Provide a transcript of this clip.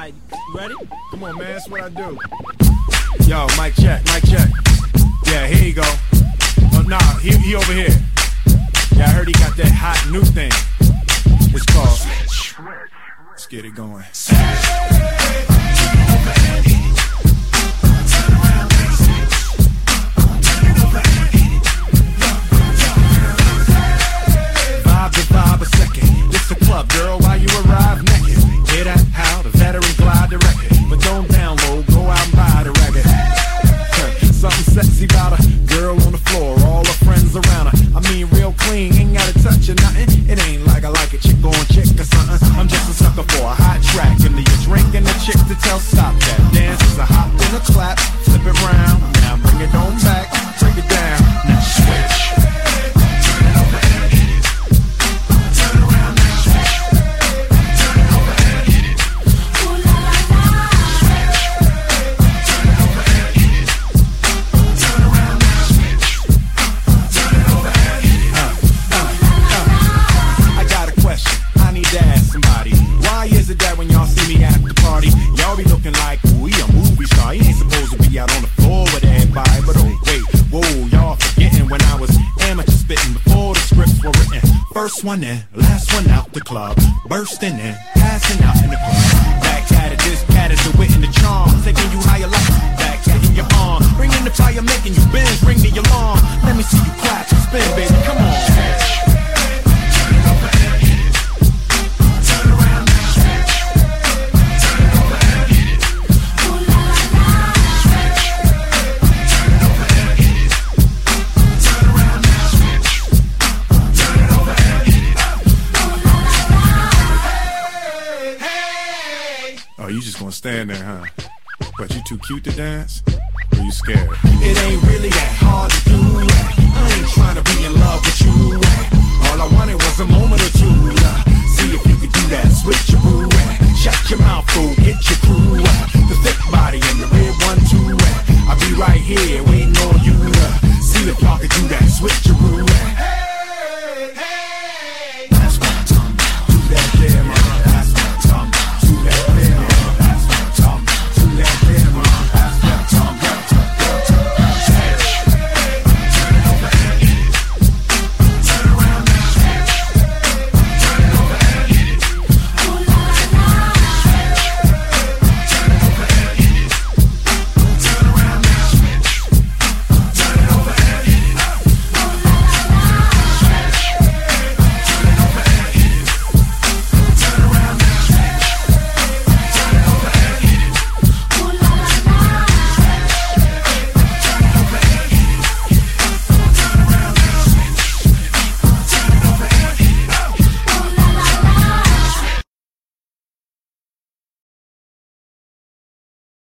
Alright, ready? Come on, man, that's what I do. Yo, mic check, mic check. Yeah, here you go. Oh, nah, he over here. Yeah, I heard he got that hot new thing. It's called Switch. Let's get it going. Vibe a second. This a club, girl, while you arrive naked. Hear that? How the veteran glide the record. But don't download, go out and buy the record. Something sexy about her. Girl on the floor, all her friends around her. I mean, real clean, ain't gotta touch or nothing. It ain't like I like it, chick on chick or something. I'm just a sucker for a hot track. And the drink and the chick to tell stop that. Dance is a hop and a clap. Flip it round, now bring it on back. Break it down, now switch. First one in, last one out the club. Bursting in, passing out in the club. Back at it, this cat is the wit and the charm. Taking you higher like back in your arm. Bringing the fire, making you bend, ring the alarm. Let me see you clap, spin, baby, come on. You just gonna stand there, huh? But you too cute to dance? Or you scared? It ain't really that hard to do. I ain't trying to be in love with you. All I wanted was a moment or two. See if you could do that, switch your boo. Shut your mouth, fool.